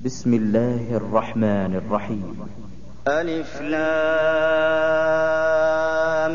بسم الله الرحمن الرحيم. ألف لام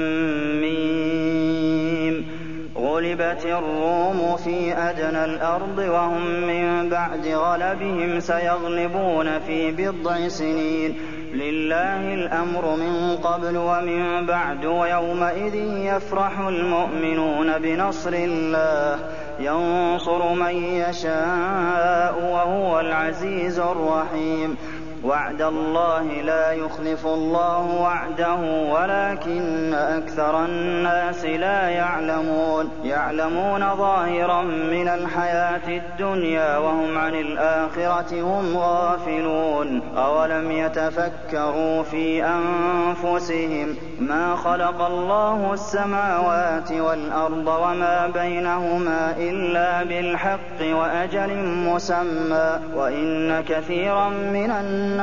ميم. غلبت الروم في أدنى الأرض وهم من بعد غلبهم سيغلبون في بضع سنين. لله الأمر من قبل ومن بعد ويومئذ يفرح المؤمنون بنصر الله ينصر من يشاء وهو العزيز الرحيم. وعد الله لا يخلف الله وعده ولكن أكثر الناس لا يعلمون ظاهرا من الحياة الدنيا وهم عن الآخرة هم غافلون. أولم يتفكروا في أنفسهم ما خلق الله السماوات والأرض وما بينهما إلا بالحق وأجل مسمى وإن كثيرا من الناس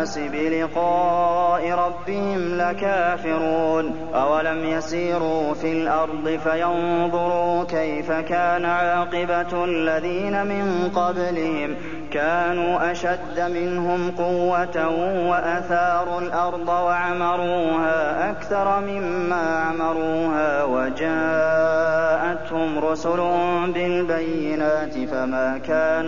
بلقاء ربهم لكافرون. أولم يسيروا في الأرض فينظروا كيف كان عاقبة الذين من قبلهم كانوا أشد منهم قوة وأثاروا الأرض وعمروها أكثر مما عمروها وجاءتهم رسلهم بالبينات فما كان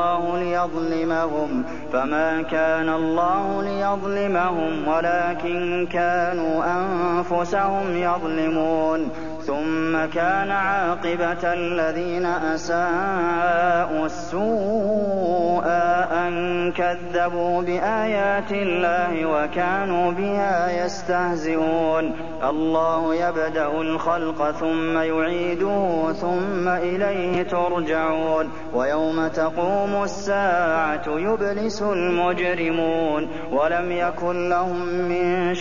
الله ليظلمهم ولكن كانوا أنفسهم يظلمون. ثم كان عاقبة الذين أساءوا السوء أن كذبوا بآيات الله وكانوا بها يستهزئون. الله يبدأ الخلق ثم يعيده ثم إليه ترجعون. ويوم تقوم الساعة يبلس المجرمون ولم يكن لهم من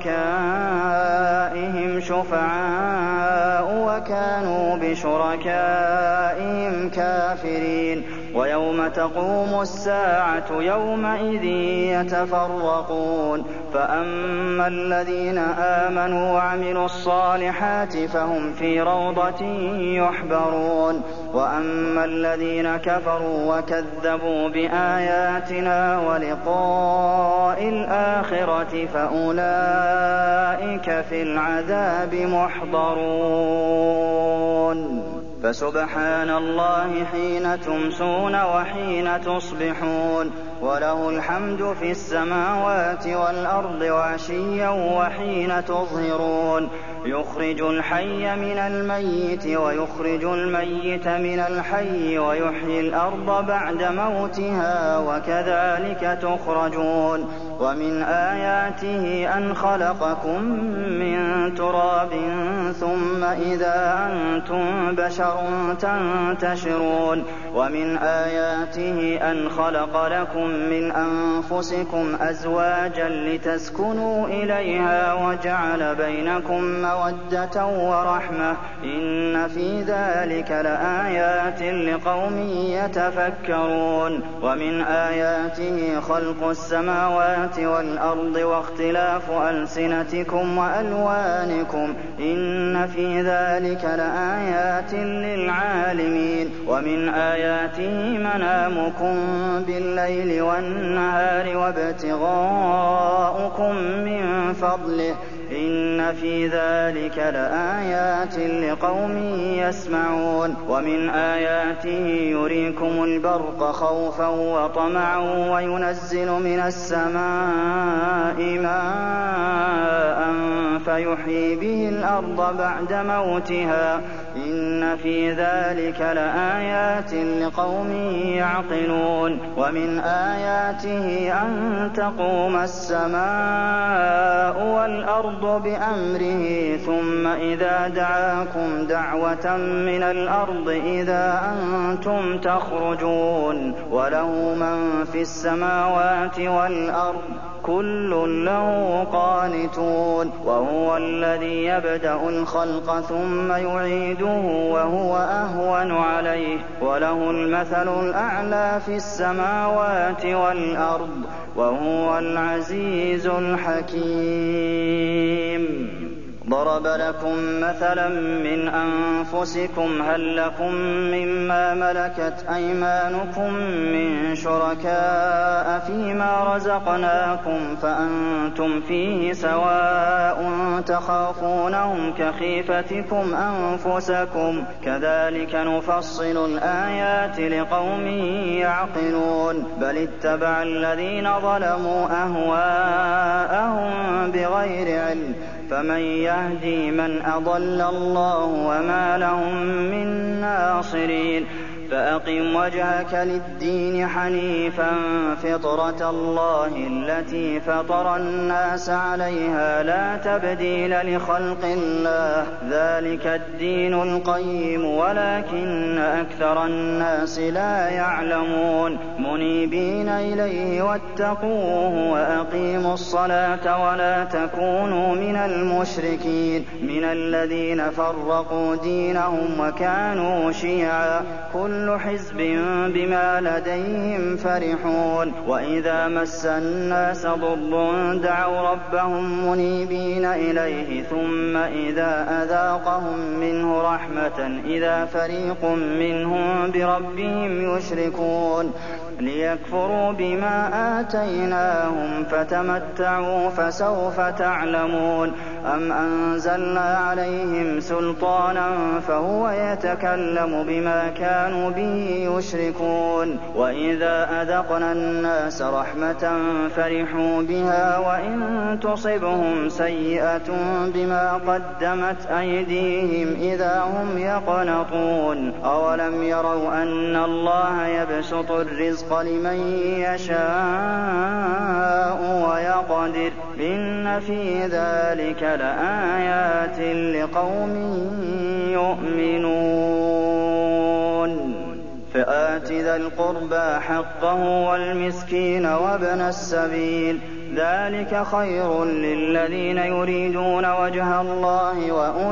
شركائهم شفعاء وكانوا بشركائهم كافرين. ويوم تقوم الساعة يومئذ يتفرقون فأما الذين آمنوا وعملوا الصالحات فهم في روضة يحبرون وأما الذين كفروا وكذبوا بآياتنا ولقاء الآخرة فأولئك في العذاب محضرون. فسبحان الله حين تمسون وحين تصبحون وله الحمد في السماوات والأرض وعشيا وحين تظهرون. يخرج الحي من الميت ويخرج الميت من الحي ويحيي الأرض بعد موتها وكذلك تخرجون. ومن آياته أن خلقكم من تراب ثم إذا أنتم بشر تنتشرون. ومن آياته أن خلق لكم من أنفسكم أزواجا لتسكنوا إليها وجعل بينكم مودة ورحمة إن في ذلك لآيات لقوم يتفكرون. ومن آياته خلق السماوات والأرض واختلاف ألسنتكم وألوانكم إن في ذلك لآيات للعالمين. ومن آياته منامكم بالليل والنهار وابتغاؤكم من فضله إن في ذلك لآيات لقوم يسمعون. ومن آياته يريكم البرق خوفا وطمعا وينزل من السماء ماء فيحيي به الأرض بعد موتها إن في ذلك لآيات لقوم يعقلون. ومن آياته أن تقوم السماء والأرض بأمره ثم إذا دعاكم دعوة من الأرض إذا أنتم تخرجون. وله من في السماوات والأرض كل له قانتون. وهو الذي يبدأ الخلق ثم يعيده وهو أهون عليه وله المثل الأعلى في السماوات والأرض وهو العزيز الحكيم. ضرب لكم مثلا من أنفسكم هل لكم مما ملكت أيمانكم من شركاء فيما رزقناكم فأنتم فيه سواء تخافونهم كخيفتكم أنفسكم كذلك نفصل الآيات لقوم يعقلون بل اتبع الذين ظلموا أهواءهم بغير علم فمن يهدي من أضل الله وما لهم من ناصرين فأقم وجهك للدين حنيفا فطرة الله التي فطر الناس عليها لا تبديل لخلق الله ذلك الدين القيم ولكن أكثر الناس لا يعلمون منيبين إليه واتقوه وأقيموا الصلاة ولا تكونوا من المشركين من الذين فرقوا دينهم وكانوا شيعا كل حزب بما لديهم فرحون وإذا مس الناس ضر دعوا ربهم منيبين إليه ثم إذا أذاقهم منه رحمة إذا فريق منهم بربهم يشركون ليكفروا بما آتيناهم فتمتعوا فسوف تعلمون أم أنزلنا عليهم سلطانا فهو يتكلم بما كانوا به يشركون وإذا أذقنا الناس رحمة فرحوا بها وإن تصبهم سيئة بما قدمت أيديهم إذا هم يقنطون أولم يروا أن الله يبسط الرزق لمن يشاء ويقدر إن في ذلك لآيات لقوم يؤمنون فآت ذا القربى حقه والمسكين وابن السبيل ذلك خير للذين يريدون وجه الله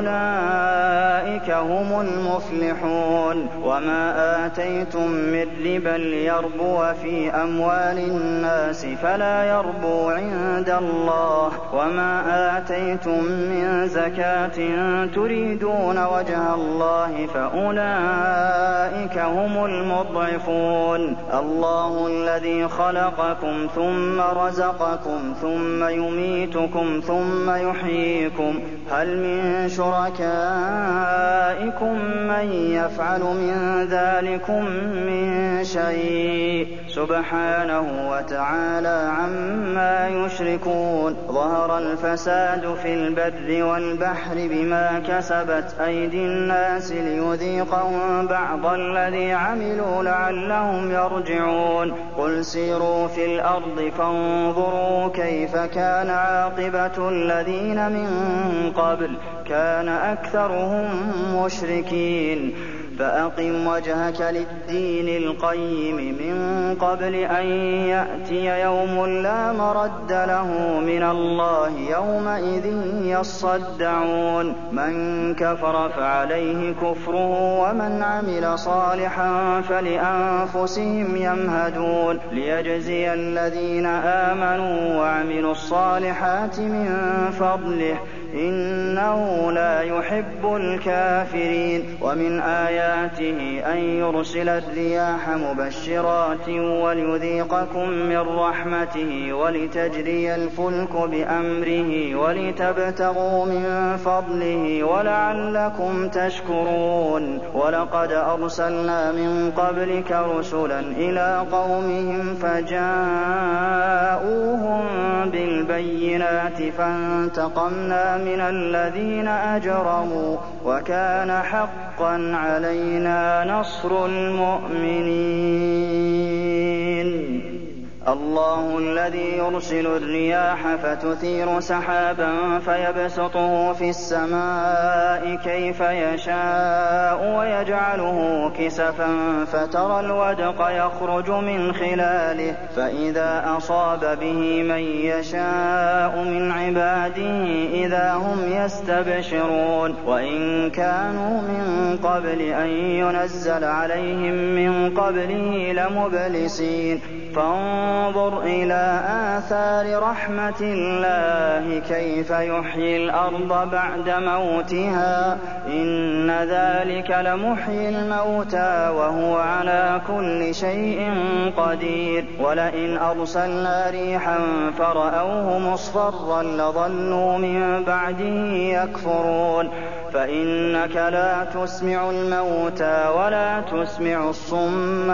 وأولئك هم المفلحون وما آتيتم من ربا ليربو في أموال الناس فلا يربو عند الله وما آتيتم من زكاة تريدون وجه الله فأولئك هم المضعفون الله الذي خلقكم ثم رزقكم ثم يميتكم ثم يحييكم هل من شركائكم من يفعل من ذلكم من شيء سبحانه وتعالى عما يشركون ظهر الفساد في البر والبحر بما كسبت أيدي الناس ليذيقهم بعض الذي عملوا لعلهم يرجعون قل سيروا في الأرض فانظروا كيف كان عاقبة الذين من قبل كان أكثرهم مشركين فأقم وجهك للدين القيم من قبل أن يأتي يوم لا مرد له من الله يومئذ يصدعون من كفر فعليه كفره ومن عمل صالحا فلأنفسهم يمهدون ليجزي الذين آمنوا وعملوا الصالحات من فضله إنه لا يحب الكافرين ومن آياته أن يرسل الرياح مبشرات وليذيقكم من رحمته ولتجري الفلك بأمره ولتبتغوا من فضله ولعلكم تشكرون ولقد أرسلنا من قبلك رسلا إلى قومهم فجاءوهم بالبينات فانتقمنا من الذين أجرموا وكان حقا علينا نصر المؤمنين الله الذي يرسل الرياح فتثير سحابا فيبسطه في السماء كيف يشاء ويجعله كسفا فترى الودق يخرج من خلاله فإذا أصاب به من يشاء من عباده إذا هم يستبشرون وإن كانوا من قبل أن ينزل عليهم من قبله لمبلسين فانظر انظُرْ إِلَىٰ آثَارِ رَحْمَةِ اللَّهِ كَيْفَ يُحْيِي الْأَرْضَ بَعْدَ مَوْتِهَا ۚ إِنَّ ذَٰلِكَ لَمُحْيِي الْمَوْتَىٰ وَهُوَ عَلَىٰ كُلِّ شَيْءٍ قَدِيرٌ وَلَئِنْ أَرْسَلْنَا رِيحًا فَرَأَوْهُ مُصْفَرًّا لَّظَلُّوا مِن بَعْدِهِ يَكْفُرُونَ فَإِنَّكَ لَا تُسْمِعُ الْمَوْتَىٰ وَلَا تُسْمِعُ الصُّمَّ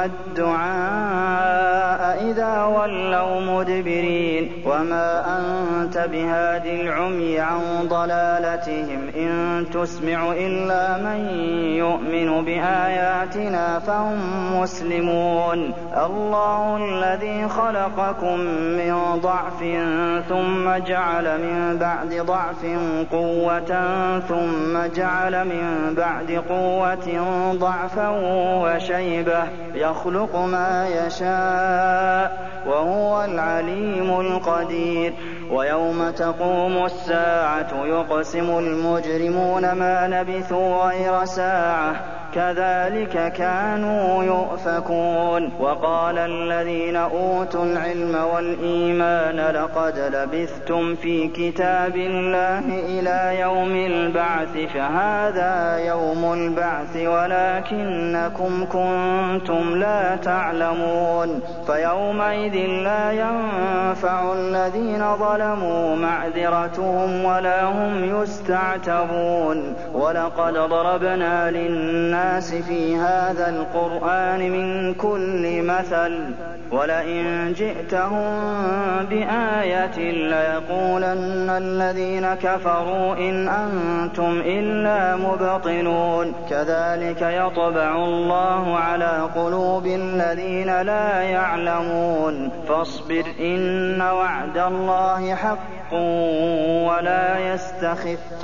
الدُّعَاءَ إِذَا وَلَّوْا مُدْبِرِينَ وَمَا أَنتَ بِهَادِ الْعُمْيِ عَن ضَلَالَتِهِمْ ۖ إِن تُسْمِعُ إِلَّا مَن يُؤْمِنُ بِآيَاتِنَا فَهُم مُّسْلِمُونَ اللَّهُ الَّذِي خَلَقَكُم مِّن ضَعْفٍ ثُمَّ جَعَلَ مِن بَعْدِ ضَعْفٍ قُوَّةً ثُمَّ جَعَلَ مِن بَعْدِ قُوَّةٍ ضَعْفًا وَشَيْبَةً ۚ يَخْلُقُ مَا يَشَاءُ ۖ وَهُوَ الْعَلِيمُ الْقَدِيرُ وَيَوْمَ تَقُومُ السَّاعَةُ يُقْسِمُ الْمُجْرِمُونَ مَا لَبِثُوا غَيْرَ سَاعَةٍ ۚ كَذَٰلِكَ كَانُوا يُؤْفَكُونَ وَقَالَ الَّذِينَ أُوتُوا الْعِلْمَ وَالْإِيمَانَ لَقَدْ لَبِثْتُمْ فِي كِتَابِ اللَّهِ إِلَىٰ يَوْمِ الْبَعْثِ فَهَٰذَا يَوْمُ الْبَعْثِ وَلَٰكِنَّكُمْ كُنتُمْ لَا تَعْلَمُونَ فَيَوْمَئِذٍ لَّا يَنفَعُ الَّذِينَ ظَلَمُوا مَعْذِرَتُهُمْ وَلَا هُمْ يُسْتَعْتَبُونَ وَلَقَدْ ضَرَبْنَا لِلنَّاسِ فِي هَٰذَا الْقُرْآنِ مِن كُلِّ مَثَلٍ ۚ وَلَئِن جِئْتَهُم بِآيَةٍ لَّيَقُولَنَّ الَّذِينَ كَفَرُوا إِنْ أَنتُمْ إِلَّا مُبْطِلُونَ كَذَٰلِكَ يَطْبَعُ اللَّهُ عَلَىٰ قُلُوبِ الَّذِينَ لَا يَعْلَمُونَ فَاصْبِرْ إِنَّ وَعْدَ اللَّهِ حَقٌّ وَلَا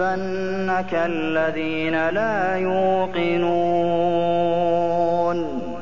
يَسْتَخِفَّنَّكَ الَّذِينَ لَا يُوقِنُونَ